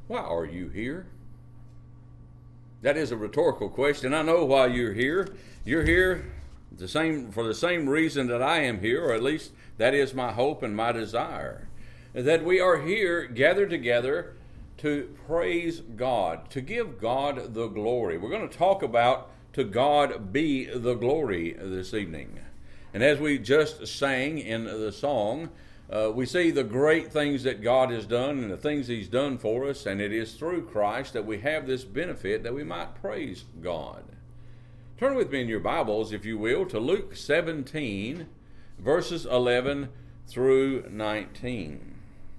Why are you here? That is a rhetorical question. I know why you're here. You're here for the same reason that I am here, or at least that is my hope and my desire. That we are here gathered together to praise God, to give God the glory. We're going to talk about to God be the glory this evening. And as we just sang in the song, we see the great things that God has done and the things He's done for us, and it is through Christ that we have this benefit that we might praise God. Turn with me in your Bibles, if you will, to Luke 17, verses 11 through 19.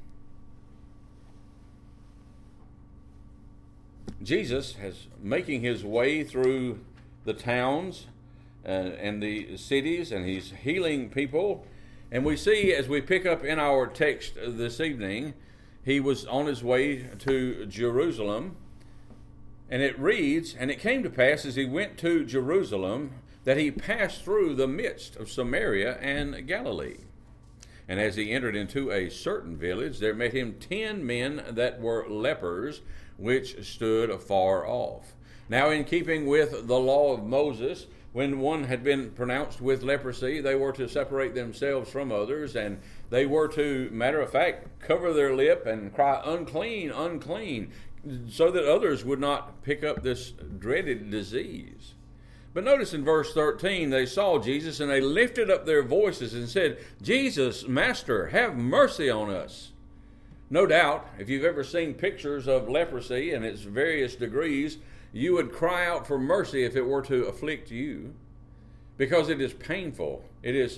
Jesus is making His way through the towns and the cities, and He's healing people. And we see, as we pick up in our text this evening, He was on His way to Jerusalem. And it reads, "And it came to pass as He went to Jerusalem, that He passed through the midst of Samaria and Galilee. And as He entered into a certain village, there met Him 10 men that were lepers, which stood afar off. Now in keeping with the law of Moses, when one had been pronounced with leprosy, they were to separate themselves from others, and they were to, matter of fact, cover their lip and cry, 'Unclean, unclean,' so that others would not pick up this dreaded disease. But notice in verse 13, they saw Jesus, and they lifted up their voices and said, 'Jesus, Master, have mercy on us.'" No doubt, if you've ever seen pictures of leprosy and its various degrees, you would cry out for mercy if it were to afflict you, because it is painful. It is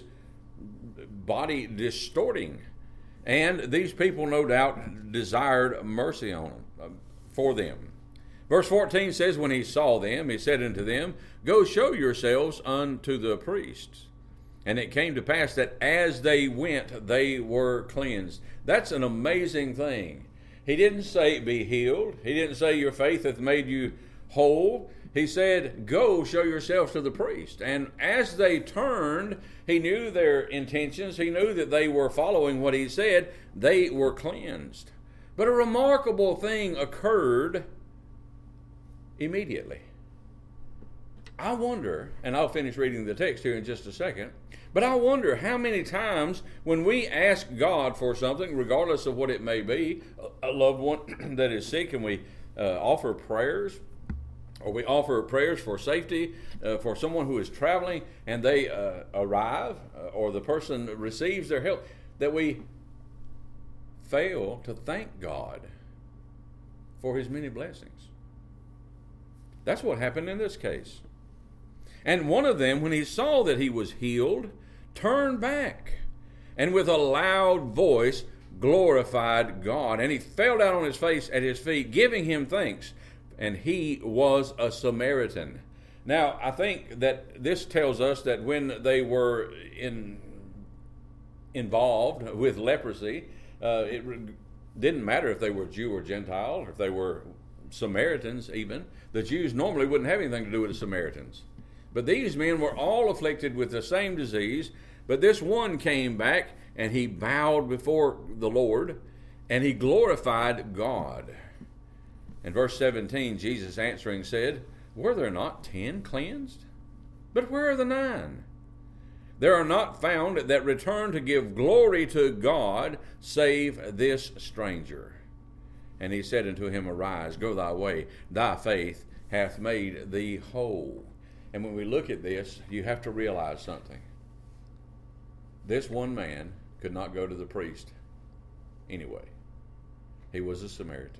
body distorting. And these people, no doubt, desired mercy for them. Verse 14 says, "When He saw them, He said unto them, Go show yourselves unto the priests. And it came to pass that as they went, they were cleansed." That's an amazing thing. He didn't say be healed. He didn't say your faith hath made you whole. He said, "Go show yourselves to the priest." And as they turned, He knew their intentions. He knew that they were following what He said. They were cleansed. But a remarkable thing occurred immediately. I wonder, and I'll finish reading the text here in just a second, but I wonder how many times when we ask God for something, regardless of what it may be, a loved one that is sick, and we offer prayers, or we offer prayers for safety for someone who is traveling, and they arrive, or the person receives their help, that we fail to thank God for His many blessings. That's what happened in this case. And one of them, when he saw that he was healed, turned back, and with a loud voice glorified God. And he fell down on his face at His feet, giving Him thanks. And he was a Samaritan. Now, I think that this tells us that when they were involved with leprosy, it didn't matter if they were Jew or Gentile, or if they were Samaritans even. The Jews normally wouldn't have anything to do with the Samaritans. But these men were all afflicted with the same disease. But this one came back, and he bowed before the Lord, and he glorified God. In verse 17, Jesus answering said, "Were there not 10 cleansed? But where are the 9? There are not found that return to give glory to God, save this stranger." And He said unto him, "Arise, go thy way, thy faith hath made thee whole." And when we look at this, you have to realize something. This one man could not go to the priest anyway. He was a Samaritan.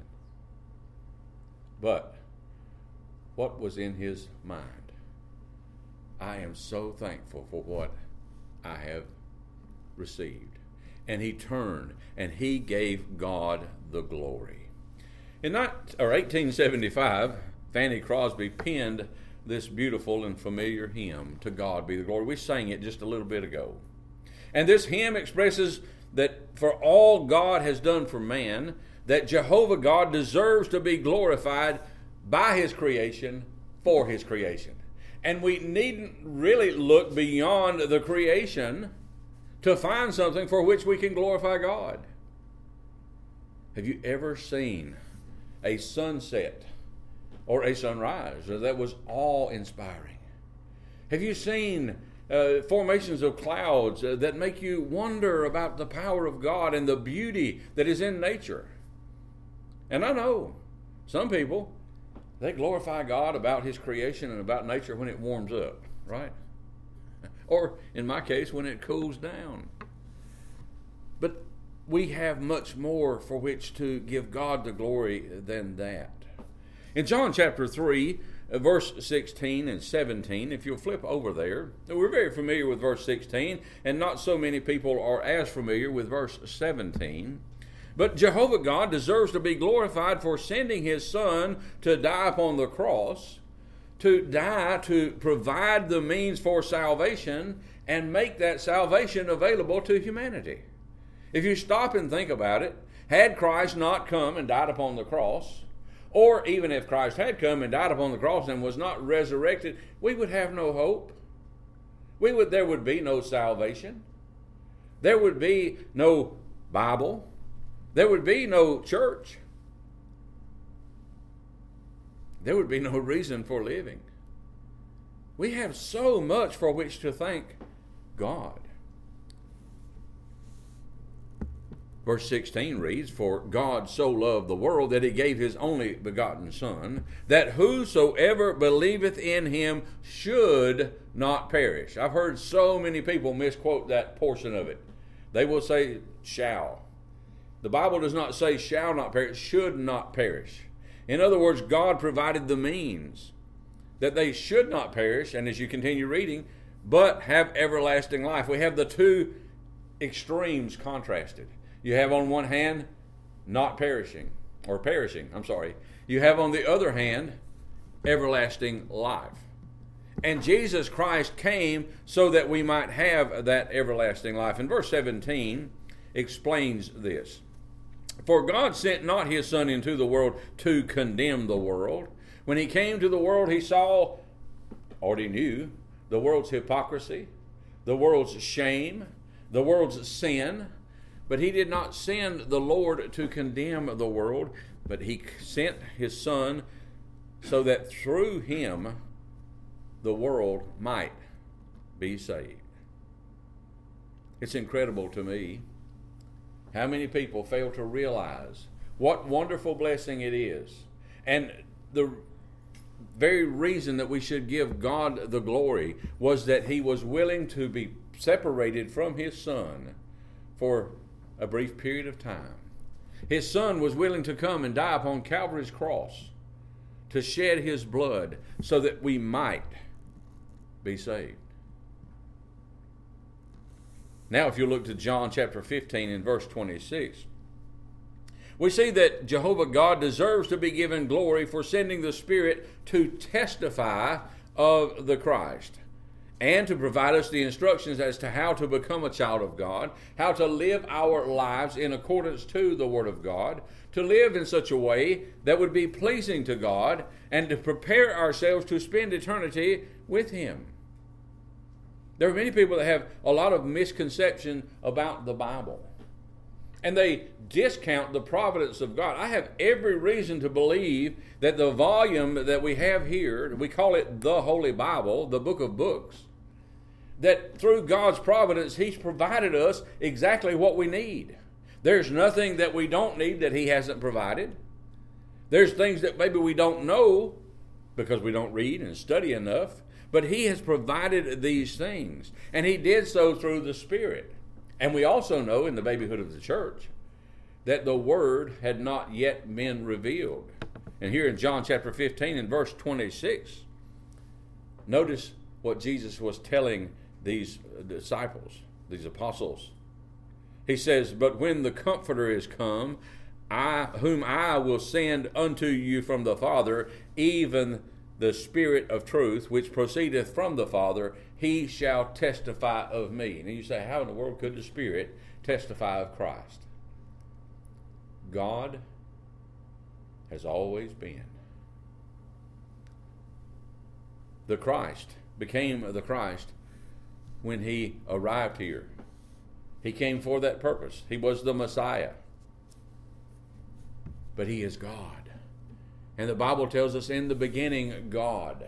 But what was in his mind? I am so thankful for what I have received. And he turned and he gave God the glory. In 1875, Fanny Crosby penned this beautiful and familiar hymn, "To God Be the Glory." We sang it just a little bit ago. And this hymn expresses that for all God has done for man, that Jehovah God deserves to be glorified by His creation, for His creation. And we needn't really look beyond the creation to find something for which we can glorify God. Have you ever seen a sunset or a sunrise that was awe-inspiring? Have you seen formations of clouds that make you wonder about the power of God and the beauty that is in nature? And I know some people, they glorify God about His creation and about nature when it warms up, right? Or, in my case, when it cools down. But we have much more for which to give God the glory than that. In John chapter 3, verse 16 and 17, if you'll flip over there, we're very familiar with verse 16, and not so many people are as familiar with verse 17. But Jehovah God deserves to be glorified for sending His Son to die upon the cross, to die to provide the means for salvation and make that salvation available to humanity. If you stop and think about it, had Christ not come and died upon the cross, or even if Christ had come and died upon the cross and was not resurrected, we would have no hope. There would be no salvation. There would be no Bible. There would be no church. There would be no reason for living. We have so much for which to thank God. Verse 16 reads, "For God so loved the world that He gave His only begotten Son, that whosoever believeth in Him should not perish." I've heard so many people misquote that portion of it. They will say, shall. The Bible does not say shall not perish, should not perish. In other words, God provided the means that they should not perish, and as you continue reading, but have everlasting life. We have the two extremes contrasted. You have on one hand, not perishing, or perishing, You have on the other hand, everlasting life. And Jesus Christ came so that we might have that everlasting life. And verse 17 explains this. "For God sent not His Son into the world to condemn the world. When He came to the world, He saw, already knew, the world's hypocrisy, the world's shame, the world's sin. But He did not send the Lord to condemn the world, but He sent His Son so that through Him the world might be saved." It's incredible to me how many people fail to realize what wonderful blessing it is. And the very reason that we should give God the glory was that He was willing to be separated from His Son for a brief period of time. His Son was willing to come and die upon Calvary's cross to shed His blood so that we might be saved. Now, if you look to John chapter 15 and verse 26, we see that Jehovah God deserves to be given glory for sending the Spirit to testify of the Christ and to provide us the instructions as to how to become a child of God, how to live our lives in accordance to the Word of God, to live in such a way that would be pleasing to God, and to prepare ourselves to spend eternity with Him. There are many people that have a lot of misconception about the Bible, and they discount the providence of God. I have every reason to believe that the volume that we have here, we call it the Holy Bible, the book of books, that through God's providence, He's provided us exactly what we need. There's nothing that we don't need that He hasn't provided. There's things that maybe we don't know because we don't read and study enough, but He has provided these things, and He did so through the Spirit. And we also know in the babyhood of the church that the Word had not yet been revealed. And here in John chapter 15 and verse 26, notice what Jesus was telling these disciples, these apostles. He says, "But when the Comforter is come, whom I will send unto you from the Father, even the Spirit of truth, which proceedeth from the Father, He shall testify of me." And you say, how in the world could the Spirit testify of Christ? God has always been. The Christ became the Christ when He arrived here. He came for that purpose. He was the Messiah. But He is God. And the Bible tells us in the beginning, God.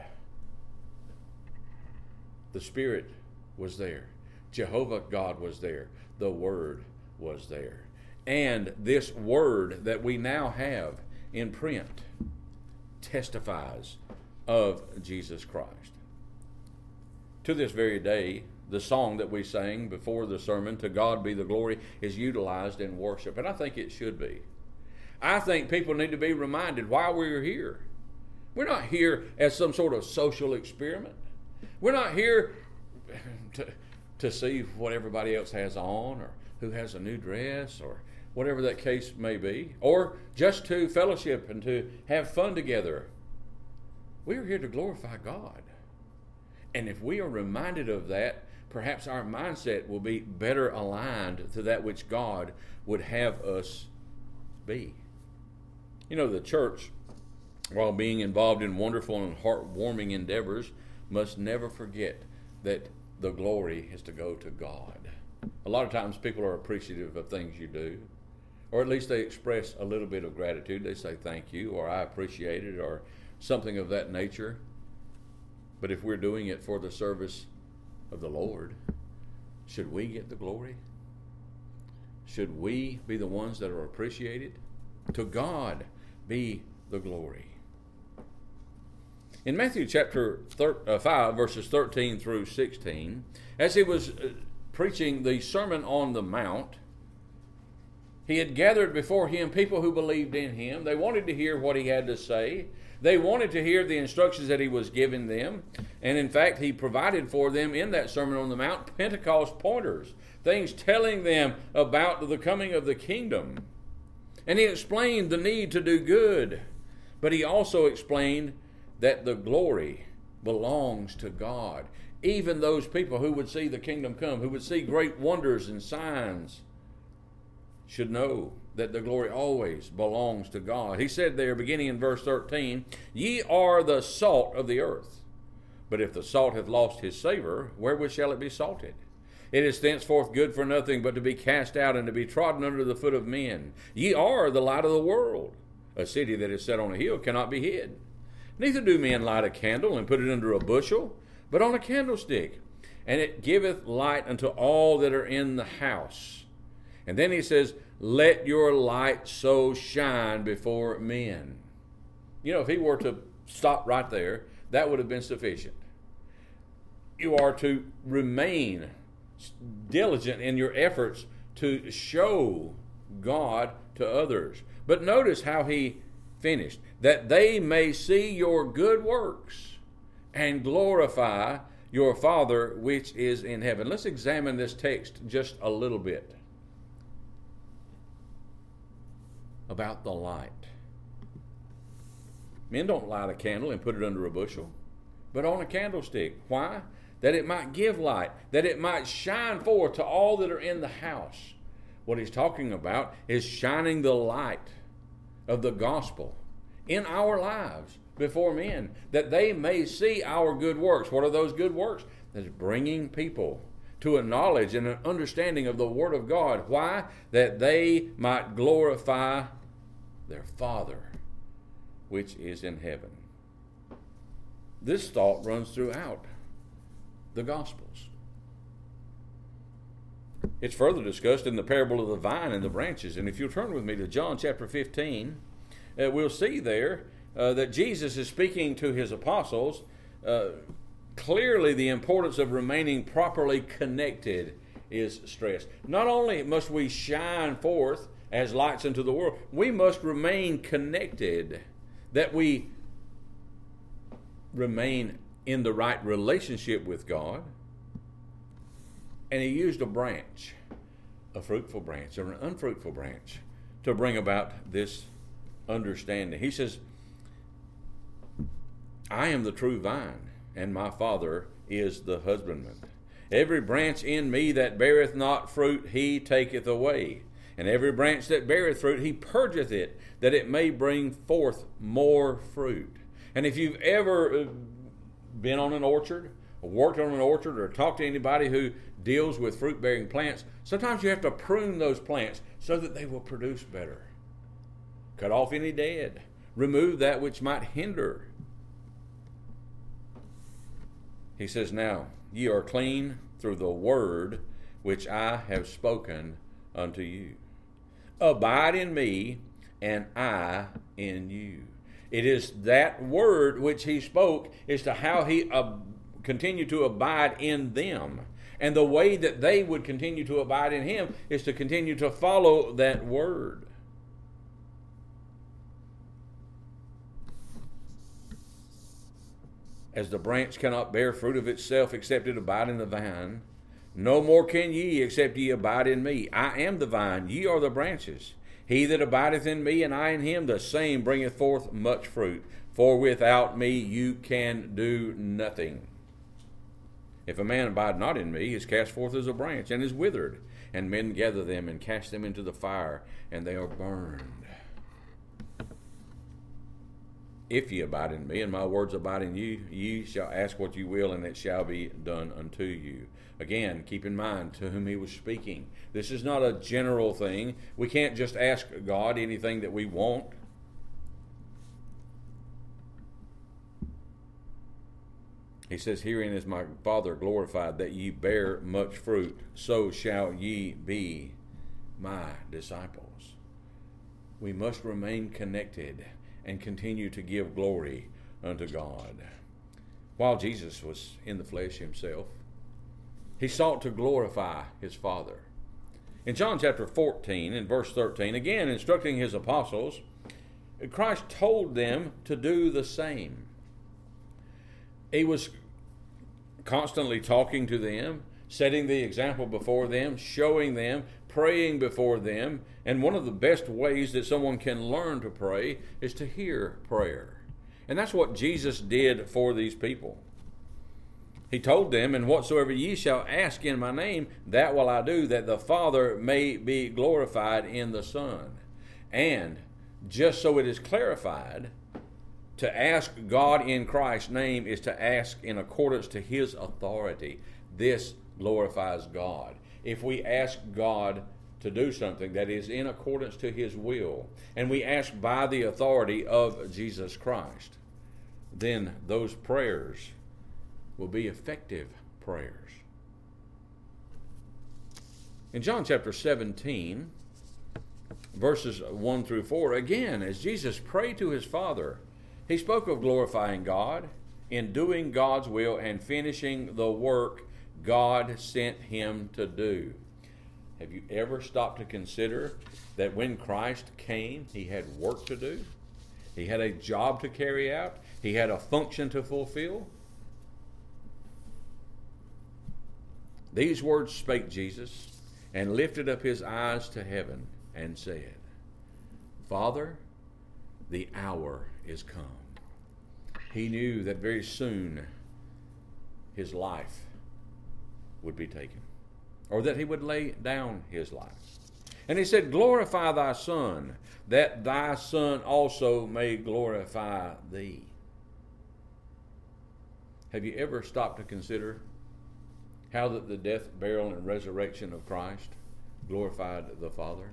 The Spirit was there. Jehovah God was there. The Word was there. And this Word that we now have in print testifies of Jesus Christ. To this very day, the song that we sang before the sermon, "To God Be the Glory," is utilized in worship, and I think it should be. I think people need to be reminded why we're here. We're not here as some sort of social experiment. We're not here to see what everybody else has on, or who has a new dress, or whatever that case may be, or just to fellowship and to have fun together. We're here to glorify God. And if we are reminded of that, perhaps our mindset will be better aligned to that which God would have us be. You know, the church, while being involved in wonderful and heartwarming endeavors, must never forget that the glory is to go to God. A lot of times people are appreciative of things you do, or at least they express a little bit of gratitude. They say thank you, or I appreciate it, or something of that nature. But if we're doing it for the service of the Lord, should we get the glory? Should we be the ones that are appreciated? To God be the glory. In Matthew chapter 5, verses 13 through 16, as he was preaching the Sermon on the Mount, he had gathered before him people who believed in him. They wanted to hear what he had to say. They wanted to hear the instructions that he was giving them. And in fact, he provided for them in that Sermon on the Mount Pentecost pointers, things telling them about the coming of the kingdom. And he explained the need to do good. But he also explained that the glory belongs to God. Even those people who would see the kingdom come, who would see great wonders and signs, should know that the glory always belongs to God. He said there, beginning in verse 13, "Ye are the salt of the earth. But if the salt hath lost his savor, wherewith shall it be salted? It is thenceforth good for nothing but to be cast out and to be trodden under the foot of men. Ye are the light of the world. A city that is set on a hill cannot be hid. Neither do men light a candle and put it under a bushel, but on a candlestick, and it giveth light unto all that are in the house." And then he says, "Let your light so shine before men." You know, if he were to stop right there, that would have been sufficient. You are to remain diligent in your efforts to show God to others. But notice how he finished. "That they may see your good works and glorify your Father which is in heaven." Let's examine this text just a little bit. About the light. Men don't light a candle and put it under a bushel, but on a candlestick. Why? That it might give light, that it might shine forth to all that are in the house. What he's talking about is shining the light of the gospel in our lives before men, that they may see our good works. What are those good works? That's bringing people to a knowledge and an understanding of the Word of God. Why? That they might glorify their Father, which is in heaven. This thought runs throughout the Gospels. It's further discussed in the parable of the vine and the branches. And if you'll turn with me to John chapter 15, we'll see there that Jesus is speaking to his apostles. Clearly, the importance of remaining properly connected is stressed. Not only must we shine forth as lights into the world, we must remain connected, that we remain in the right relationship with God. And he used a branch, a fruitful branch or an unfruitful branch, to bring about this understanding. He says, "I am the true vine, and my Father is the husbandman. Every branch in me that beareth not fruit, he taketh away. And every branch that beareth fruit, he purgeth it, that it may bring forth more fruit." And if you've ever been on an orchard, or worked on an orchard, or talked to anybody who deals with fruit-bearing plants, sometimes you have to prune those plants so that they will produce better. Cut off any dead. remove that which might hinder. He says, now ye are clean through the word which I have spoken unto you. Abide in me, and I in you. It is that word which he spoke as to how he continued to abide in them. And the way that they would continue to abide in him is to continue to follow that word. As the branch cannot bear fruit of itself except it abide in the vine, no more can ye except ye abide in me. I am the vine, ye are the branches. He that abideth in me, and I in him, the same bringeth forth much fruit. For without me you can do nothing. If a man abide not in me, he is cast forth as a branch, and is withered. And men gather them, and cast them into the fire, and they are burned. If ye abide in me, and my words abide in you, ye shall ask what you will, and it shall be done unto you. Again, keep in mind to whom he was speaking. This is not a general thing. We can't just ask God anything that we want. He says, herein is my Father glorified, that ye bear much fruit, so shall ye be my disciples. We must remain connected and continue to give glory unto God. While Jesus was in the flesh himself, he sought to glorify his Father. In John chapter 14, in verse 13, again instructing his apostles, Christ told them to do the same. He was constantly talking to them, setting the example before them, showing them, praying before them. And one of the best ways that someone can learn to pray is to hear prayer. And that's what Jesus did for these people. He told them, and whatsoever ye shall ask in my name, that will I do, that the Father may be glorified in the Son. And just so it is clarified, to ask God in Christ's name is to ask in accordance to his authority. This glorifies God. If we ask God to do something that is in accordance to his will, and we ask by the authority of Jesus Christ, then those prayers will be effective prayers. In John chapter 17, verses 1 through 4, again, as Jesus prayed to his Father, he spoke of glorifying God in doing God's will and finishing the work God sent him to do. Have you ever stopped to consider that when Christ came, he had work to do? He had a job to carry out. He had a function to fulfill. These words spake Jesus, and lifted up his eyes to heaven, and said, Father, the hour is come. He knew that very soon his life would be taken, or that he would lay down his life. And he said, glorify thy Son, that thy Son also may glorify thee. Have you ever stopped to consider how that the death, burial, and resurrection of Christ glorified the Father?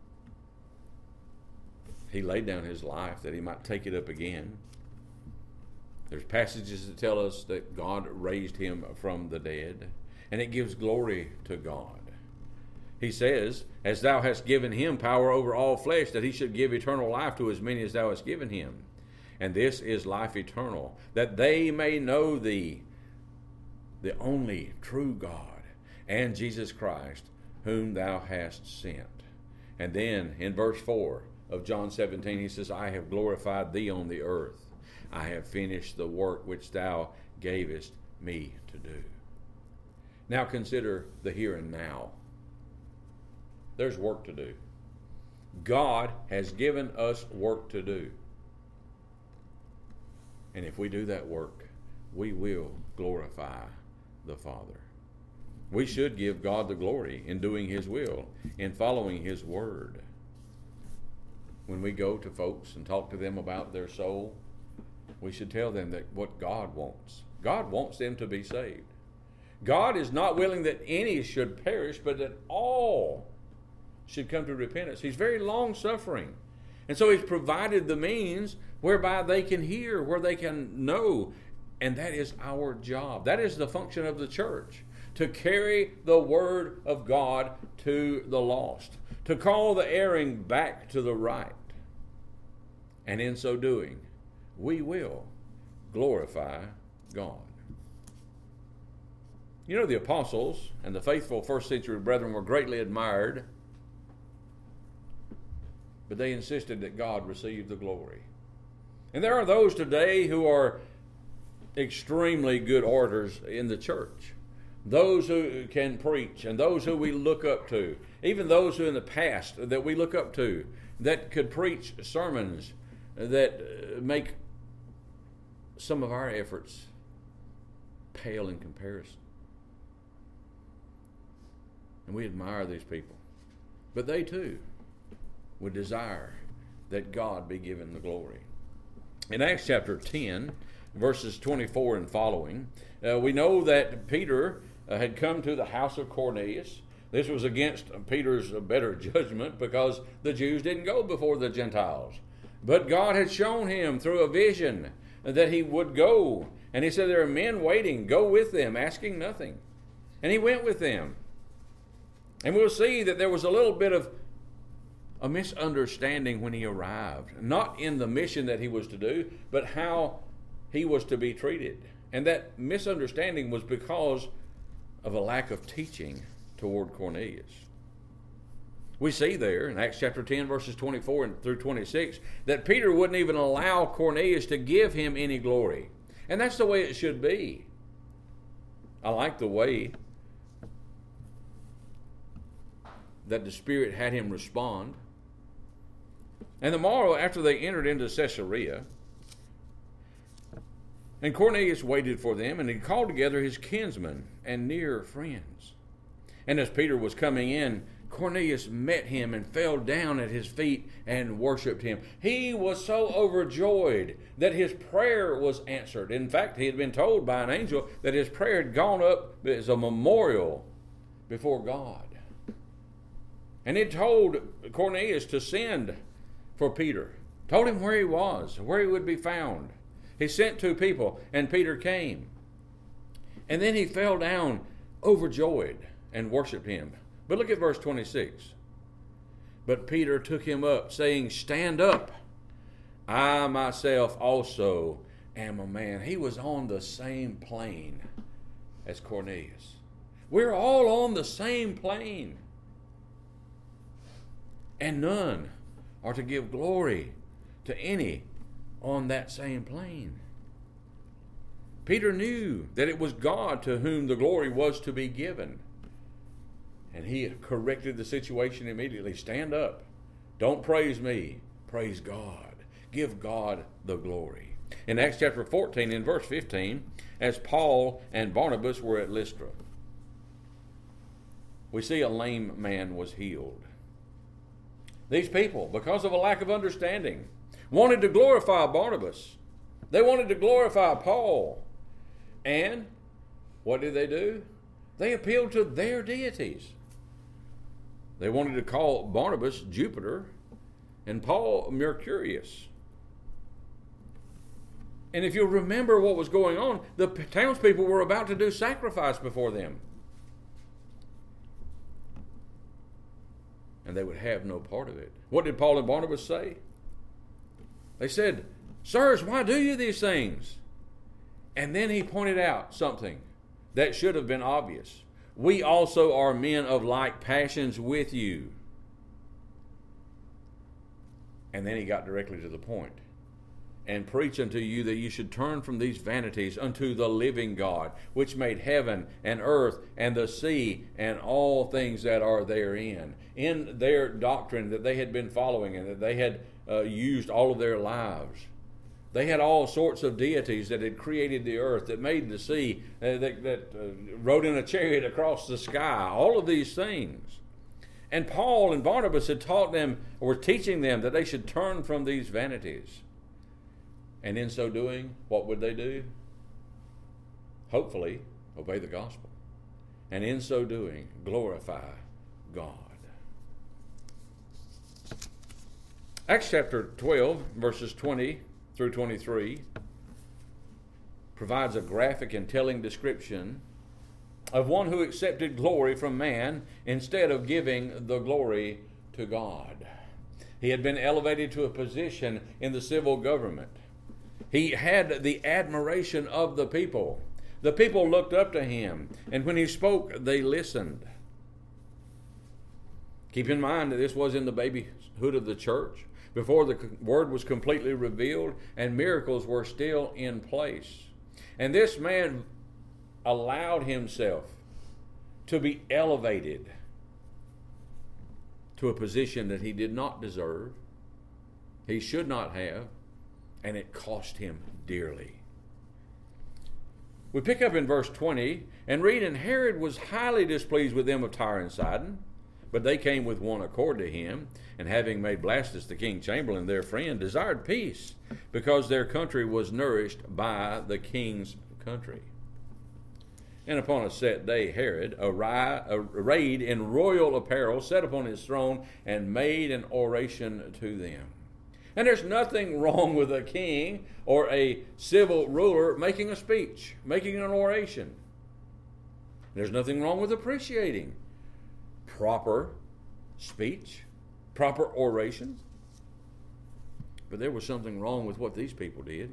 He laid down his life that he might take it up again. There's passages that tell us that God raised him from the dead, and it gives glory to God. He says, as thou hast given him power over all flesh, that he should give eternal life to as many as thou hast given him. And this is life eternal, that they may know thee, the only true God, and Jesus Christ, whom thou hast sent. And then in verse 4 of John 17, he says, I have glorified thee on the earth. I have finished the work which thou gavest me to do. Now consider the here and now. There's work to do. God has given us work to do. And if we do that work, we will glorify the Father. We should give God the glory in doing his will, in following his word. When we go to folks and talk to them about their soul, we should tell them that what God wants. God wants them to be saved. God is not willing that any should perish, but that all should come to repentance. He's very long-suffering. And so he's provided the means whereby they can hear, where they can know. And that is our job. That is the function of the church, to carry the word of God to the lost, to call the erring back to the right. And in so doing, we will glorify God. You know, the apostles and the faithful first century brethren were greatly admired, but they insisted that God receive the glory. And there are those today who are extremely good orators in the church. Those who can preach and those who we look up to, even those who in the past that we look up to, that could preach sermons that make some of our efforts pale in comparison. And we admire these people. But they too would desire that God be given the glory. In Acts chapter 10, verses 24 and following, we know that Peter had come to the house of Cornelius. This was against Peter's better judgment, because the Jews didn't go before the Gentiles. But God had shown him through a vision that he would go. And he said, there are men waiting, go with them, asking nothing. And he went with them. And we'll see that there was a little bit of a misunderstanding when he arrived. Not in the mission that he was to do, but how he was to be treated. And that misunderstanding was because of a lack of teaching toward Cornelius. We see there in Acts chapter 10, verses 24 through 26, that Peter wouldn't even allow Cornelius to give him any glory. And that's the way it should be. I like the way that the Spirit had him respond. And the morrow, after they entered into Caesarea, and Cornelius waited for them, and he called together his kinsmen and near friends. And as Peter was coming in, Cornelius met him and fell down at his feet and worshipped him. He was so overjoyed that his prayer was answered. In fact, he had been told by an angel that his prayer had gone up as a memorial before God. And he told Cornelius to send for Peter. Told him where he was, where he would be found. He sent 2 people, and Peter came. And then he fell down overjoyed and worshipped him. But look at verse 26. But Peter took him up, saying, stand up. I myself also am a man. He was on the same plane as Cornelius. We're all on the same plane. And none are to give glory to any on that same plane. Peter knew that it was God to whom the glory was to be given. And he corrected the situation immediately. Stand up. Don't praise me. Praise God. Give God the glory. In Acts chapter 14, in verse 15, as Paul and Barnabas were at Lystra, we see a lame man was healed. These people, because of a lack of understanding, wanted to glorify Barnabas. They wanted to glorify Paul. And what did they do? They appealed to their deities. They wanted to call Barnabas Jupiter and Paul Mercurius. And if you'll remember what was going on, the townspeople were about to do sacrifice before them. And they would have no part of it. What did Paul and Barnabas say? They said, sirs, why do you these things? And then he pointed out something that should have been obvious. We also are men of like passions with you. And then he got directly to the point. And preach unto you that you should turn from these vanities unto the living God, which made heaven and earth and the sea and all things that are therein. In their doctrine that they had been following and that they had used all of their lives, they had all sorts of deities that had created the earth, that made the sea, that rode in a chariot across the sky, all of these things. And Paul and Barnabas had taught them, or were teaching them, that they should turn from these vanities. And in so doing, what would they do? Hopefully, obey the gospel. And in so doing, glorify God. Acts chapter 12, verses 20 through 23, provides a graphic and telling description of one who accepted glory from man instead of giving the glory to God. He had been elevated to a position in the civil government. He had the admiration of the people. The people looked up to him, and when he spoke, they listened. Keep in mind that this was in the babyhood of the church, before the word was completely revealed and miracles were still in place. And this man allowed himself to be elevated to a position that he did not deserve, he should not have, and it cost him dearly. We pick up in verse 20 and read, "And Herod was highly displeased with them of Tyre and Sidon, but they came with one accord to him, and having made Blastus the king chamberlain their friend, desired peace, because their country was nourished by the king's country. And upon a set day, Herod, arrayed in royal apparel, sat upon his throne and made an oration to them." And there's nothing wrong with a king or a civil ruler making a speech, making an oration. There's nothing wrong with appreciating proper speech, proper oration. But there was something wrong with what these people did.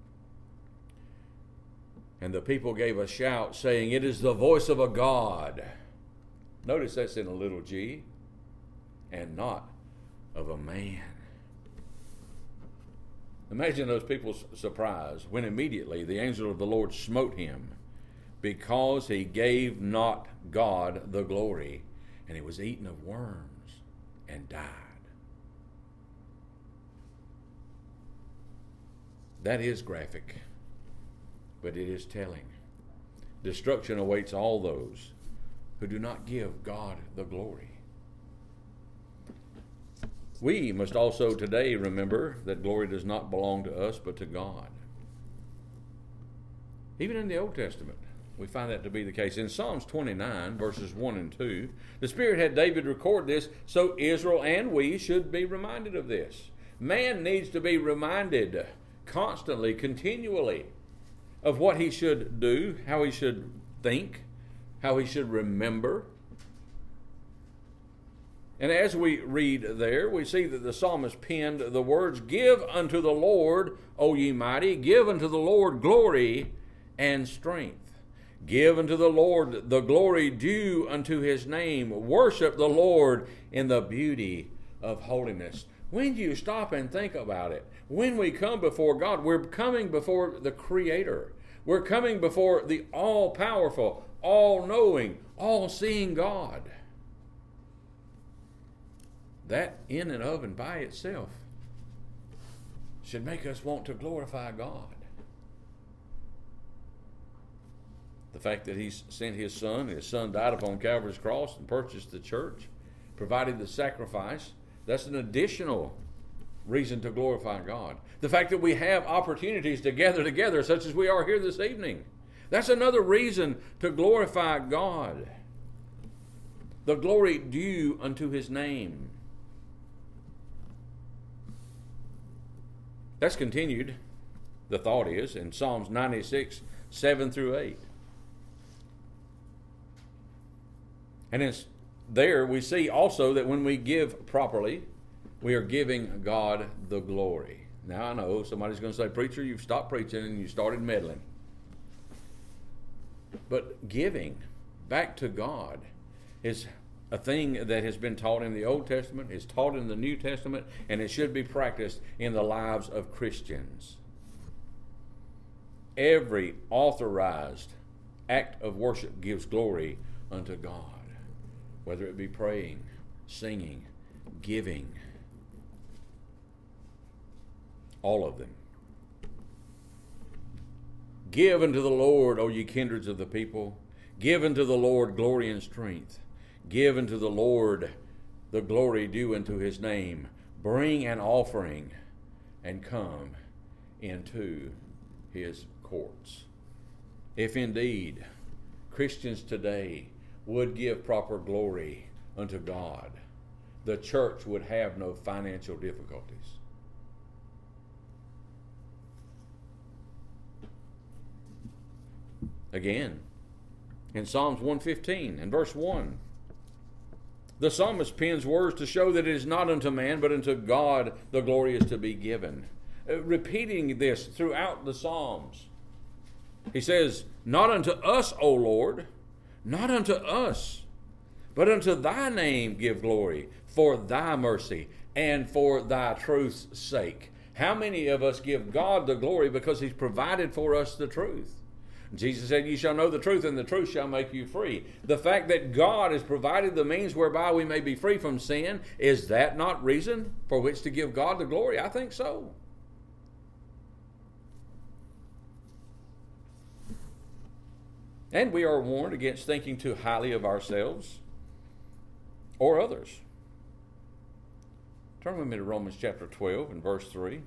And the people gave a shout, saying, "It is the voice of a god." Notice that's in a little g, and not of a man. Imagine those people's surprise when immediately the angel of the Lord smote him, because he gave not God the glory, and he was eaten of worms and died. That is graphic, but it is telling. Destruction awaits all those who do not give God the glory. We must also today remember that glory does not belong to us but to God. Even in the Old Testament, we find that to be the case. In Psalms 29, verses 1 and 2, the Spirit had David record this, so Israel and we should be reminded of this. Man needs to be reminded constantly, continually, of what he should do, how he should think, how he should remember. And as we read there, we see that the psalmist penned the words, "Give unto the Lord, O ye mighty, give unto the Lord glory and strength. Give unto the Lord the glory due unto his name. Worship the Lord in the beauty of holiness." When you stop and think about it, when we come before God, we're coming before the Creator. We're coming before the all-powerful, all-knowing, all-seeing God. That in and of and by itself should make us want to glorify God. The fact that he sent his son died upon Calvary's cross and purchased the church, provided the sacrifice, that's an additional reason to glorify God. The fact that we have opportunities to gather together, such as we are here this evening, that's another reason to glorify God. The glory due unto his name. That's continued, the thought is, in Psalms 96, 7 through 8. And there we see also that when we give properly, we are giving God the glory. Now I know somebody's going to say, "Preacher, you've stopped preaching and you started meddling." But giving back to God is a thing that has been taught in the Old Testament, is taught in the New Testament, and it should be practiced in the lives of Christians. Every authorized act of worship gives glory unto God, whether it be praying, singing, giving, all of them. Give unto the Lord, O ye kindreds of the people. Give unto the Lord glory and strength. Give unto the Lord the glory due unto his name. Bring an offering and come into his courts. If indeed Christians today would give proper glory unto God, the church would have no financial difficulties. Again, in Psalms 115 and verse 1, the psalmist pens words to show that it is not unto man, but unto God the glory is to be given. Repeating this throughout the Psalms. He says, not unto us, O Lord, not unto us, but unto thy name give glory, for thy mercy and for thy truth's sake. How many of us give God the glory because he's provided for us the truth? Jesus said, "You shall know the truth, and the truth shall make you free." The fact that God has provided the means whereby we may be free from sin, is that not reason for which to give God the glory? I think so. And we are warned against thinking too highly of ourselves or others. Turn with me to Romans chapter 12 and verse 3.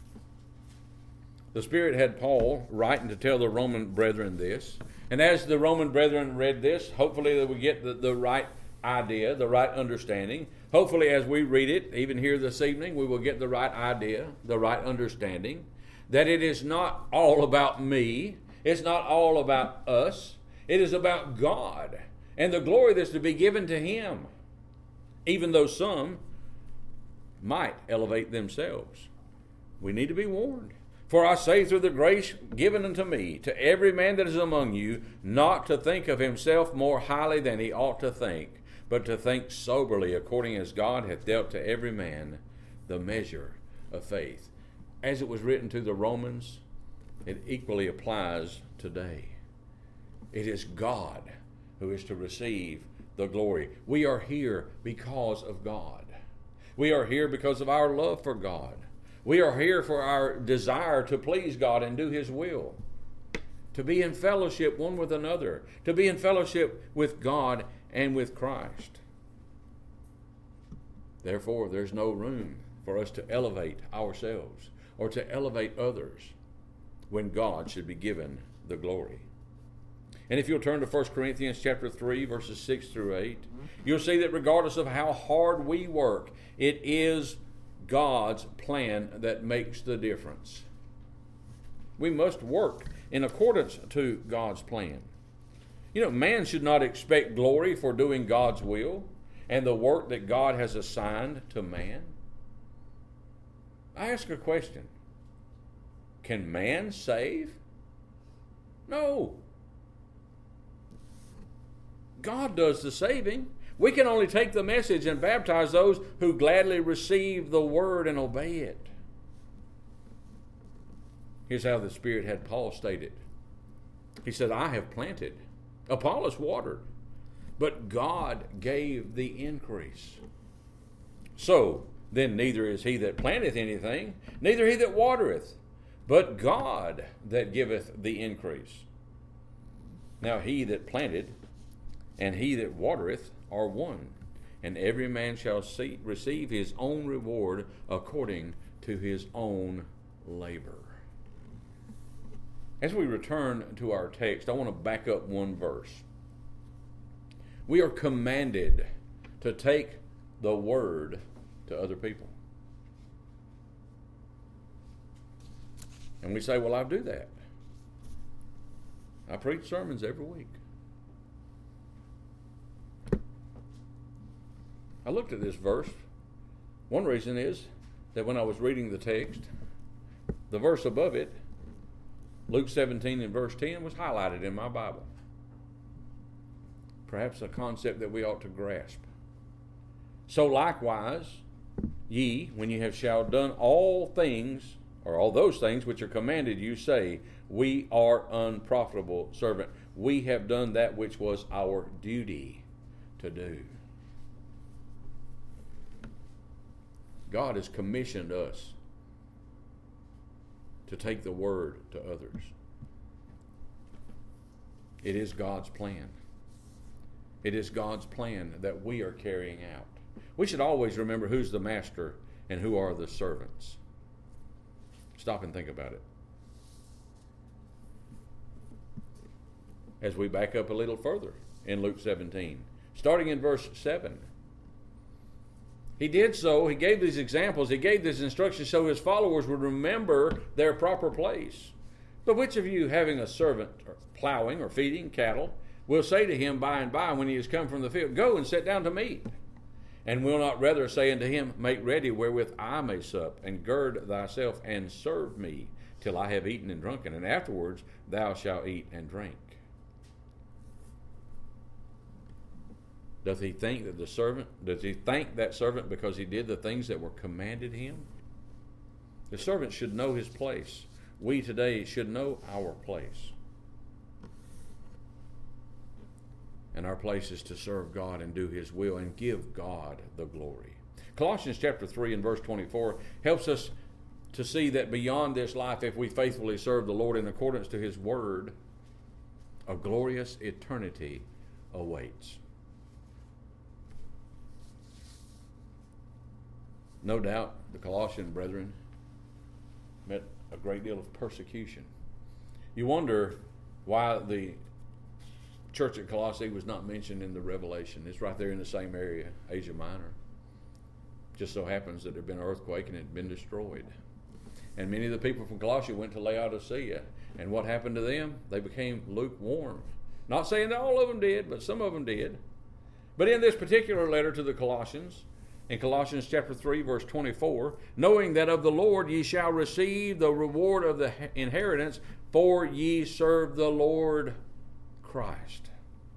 The Spirit had Paul writing to tell the Roman brethren this. And as the Roman brethren read this, hopefully they would get the right idea, the right understanding. Hopefully as we read it, even here this evening, we will get the right idea, the right understanding, that it is not all about me. It's not all about us. It is about God and the glory that's to be given to him, even though some might elevate themselves. We need to be warned. For I say through the grace given unto me, to every man that is among you, not to think of himself more highly than he ought to think, but to think soberly, according as God hath dealt to every man the measure of faith. As it was written to the Romans, it equally applies today. It is God who is to receive the glory. We are here because of God. We are here because of our love for God. We are here for our desire to please God and do his will, to be in fellowship one with another, to be in fellowship with God and with Christ. Therefore, there's no room for us to elevate ourselves or to elevate others when God should be given the glory. And if you'll turn to 1 Corinthians chapter 3, verses 6 through 8, you'll see that regardless of how hard we work, it is God's plan that makes the difference. We must work in accordance to God's plan. You know, man should not expect glory for doing God's will and the work that God has assigned to man. I ask a question. Can man save? No. God does the saving. We can only take the message and baptize those who gladly receive the word and obey it. Here's how the Spirit had Paul state it. He said, I have planted, Apollos watered, but God gave the increase. So then neither is he that planteth anything, neither he that watereth, but God that giveth the increase. Now he that planted and he that watereth are one, and every man shall receive his own reward according to his own labor. As we return to our text, I want to back up one verse. We are commanded to take the word to other people. And we say, well, I do that. I preach sermons every week. I looked at this verse. One reason is that when I was reading the text, the verse above it, Luke 17 and verse 10, was highlighted in my Bible. Perhaps a concept that we ought to grasp. So likewise, ye, when ye shall done all things, or all those things which are commanded you, say, we are unprofitable servant. We have done that which was our duty to do. God has commissioned us to take the word to others. It is God's plan. It is God's plan that we are carrying out. We should always remember who's the master and who are the servants. Stop and think about it. As we back up a little further in Luke 17, starting in verse 7. He did so. He gave these examples. He gave these instructions so his followers would remember their proper place. But which of you, having a servant plowing or feeding cattle, will say to him by and by when he is come from the field, Go and sit down to meat? And will not rather say unto him, Make ready wherewith I may sup, and gird thyself, and serve me, till I have eaten and drunken, and afterwards thou shalt eat and drink? Does he thank that servant because he did the things that were commanded him? The servant should know his place. We today should know our place. And our place is to serve God and do his will and give God the glory. Colossians chapter 3 and verse 24 helps us to see that beyond this life, if we faithfully serve the Lord in accordance to his word, a glorious eternity awaits. No doubt the Colossian brethren met a great deal of persecution. You wonder why the church at Colossae was not mentioned in the Revelation. It's right there in the same area, Asia Minor. Just so happens that there had been an earthquake and it had been destroyed. And many of the people from Colossae went to Laodicea. And what happened to them? They became lukewarm. Not saying that all of them did, but some of them did. But in this particular letter to the Colossians, in Colossians chapter 3, verse 24, knowing that of the Lord ye shall receive the reward of the inheritance, for ye serve the Lord Christ.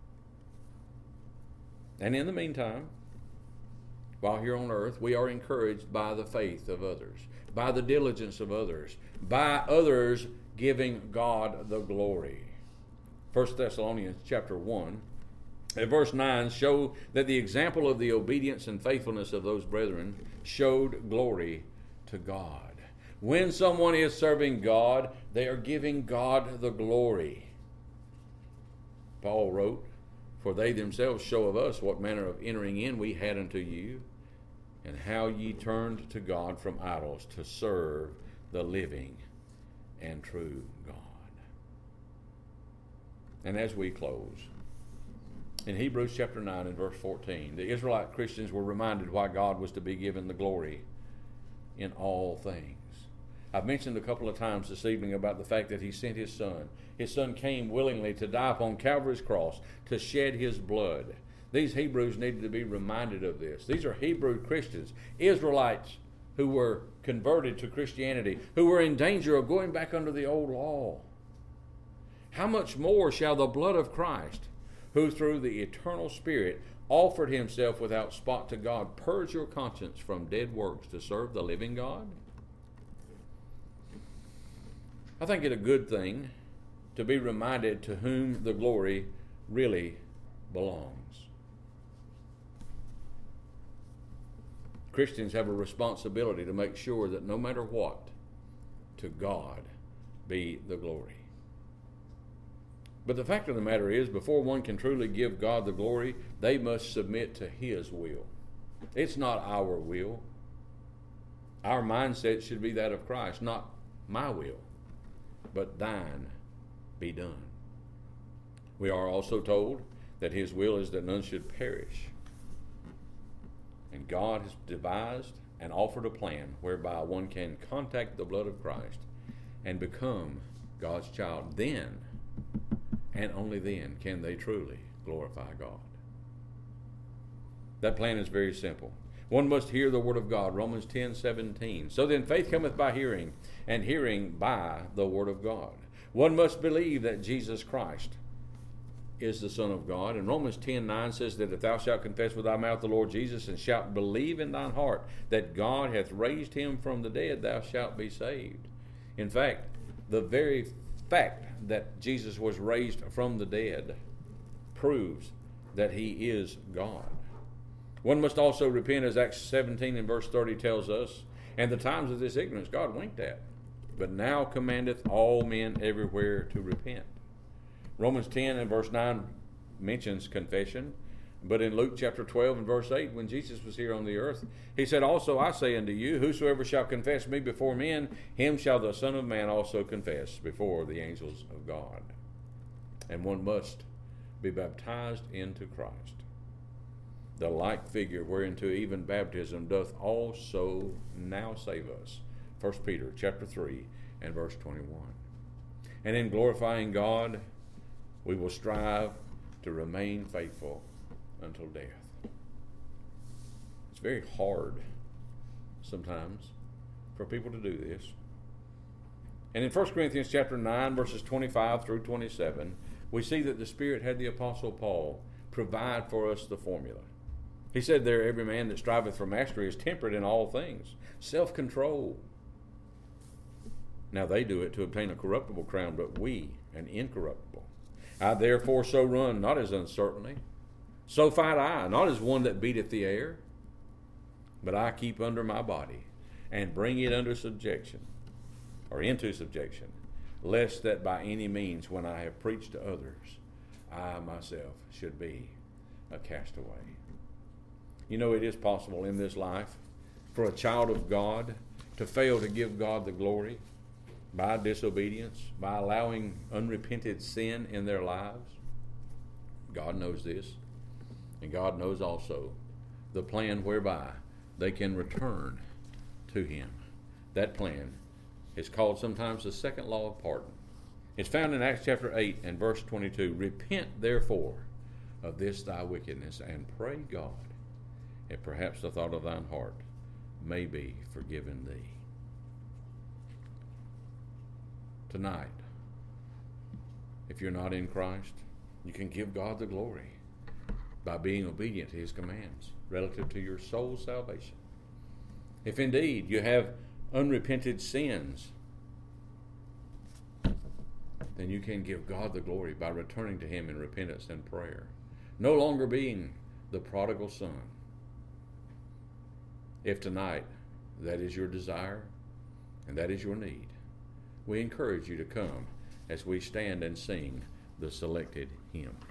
And in the meantime, while here on earth, we are encouraged by the faith of others, by the diligence of others, by others giving God the glory. 1 Thessalonians chapter 1, at verse 9, show that the example of the obedience and faithfulness of those brethren showed glory to God. When someone is serving God, they are giving God the glory. Paul wrote, For they themselves show of us what manner of entering in we had unto you, and how ye turned to God from idols to serve the living and true God. And as we close, in Hebrews chapter 9 and verse 14, the Israelite Christians were reminded why God was to be given the glory in all things. I've mentioned a couple of times this evening about the fact that he sent his son. His son came willingly to die upon Calvary's cross, to shed his blood. These Hebrews needed to be reminded of this. These are Hebrew Christians, Israelites who were converted to Christianity, who were in danger of going back under the old law. How much more shall the blood of Christ, who through the eternal Spirit offered himself without spot to God, purge your conscience from dead works to serve the living God? I think it a good thing to be reminded to whom the glory really belongs. Christians have a responsibility to make sure that no matter what, to God be the glory. But the fact of the matter is, before one can truly give God the glory, they must submit to his will. It's not our will. Our mindset should be that of Christ, not my will, but thine be done. We are also told that his will is that none should perish. And God has devised and offered a plan whereby one can contact the blood of Christ and become God's child. Then, and only then, can they truly glorify God. That plan is very simple. One must hear the word of God, Romans 10:17. So then faith cometh by hearing, and hearing by the word of God. One must believe that Jesus Christ is the Son of God. And Romans 10:9 says that if thou shalt confess with thy mouth the Lord Jesus, and shalt believe in thine heart that God hath raised him from the dead, thou shalt be saved. In fact, the very fact that Jesus was raised from the dead proves that he is God. One must also repent, as Acts 17 and verse 30 tells us, and the times of this ignorance God winked at, but now commandeth all men everywhere to repent. Romans 10 and verse 9 mentions confession, but in Luke chapter 12 and verse 8, when Jesus was here on the earth, he said, Also I say unto you, whosoever shall confess me before men, him shall the Son of Man also confess before the angels of God. And one must be baptized into Christ. the like figure whereunto even baptism doth also now save us. 1 Peter chapter 3 and verse 21. And in glorifying God, we will strive to remain faithful until death. It's very hard sometimes for people to do this. And in 1 Corinthians chapter 9, verses 25 through 27, we see that the Spirit had the Apostle Paul provide for us the formula. He said there, every man that striveth for mastery is temperate in all things, self-control. Now they do it to obtain a corruptible crown, but we an incorruptible. I therefore so run, not as uncertainly. So fight I, not as one that beateth the air, but I keep under my body, and bring it under subjection, or into subjection, lest that by any means, when I have preached to others, I myself should be a castaway. You know, it is possible in this life for a child of God to fail to give God the glory by disobedience, by allowing unrepented sin in their lives. God knows this, and God knows also the plan whereby they can return to Him. That plan is called sometimes the second law of pardon. It's found in Acts chapter 8 and verse 22. Repent therefore of this thy wickedness, and pray God, if perhaps the thought of thine heart may be forgiven thee. Tonight, if you're not in Christ, you can give God the glory by being obedient to His commands relative to your soul's salvation. If indeed you have unrepented sins, then you can give God the glory by returning to Him in repentance and prayer, no longer being the prodigal son. If tonight that is your desire and that is your need, we encourage you to come as we stand and sing the selected hymn.